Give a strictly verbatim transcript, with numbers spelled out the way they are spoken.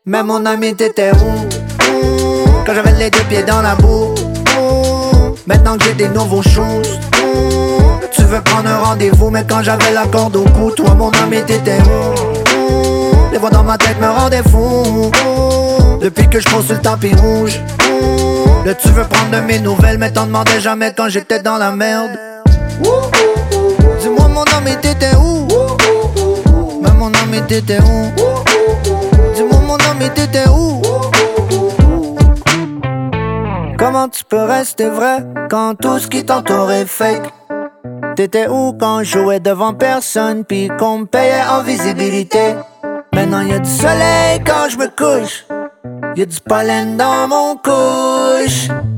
Mais mon ami t'étais où? Quand j'avais les deux pieds dans la boue. Maintenant que j'ai des nouveaux choses. Tu veux prendre un rendez-vous, mais quand j'avais la corde au cou, toi mon ami t'étais où? Les voix dans ma tête me rendaient fou. Depuis que je pose sur le tapis rouge. Là tu veux prendre de mes nouvelles, mais t'en demandais jamais quand j'étais dans la merde. Dis-moi mon ami t'étais où? Mais mon ami t'étais où? Dis-moi mon ami t'étais où? Comment tu peux rester vrai quand tout ce qui t'entoure est fake? T'étais où quand je jouais devant personne pis qu'on me payait en visibilité? Maintenant y'a du soleil quand je me couche, y'a du pollen dans mon couche.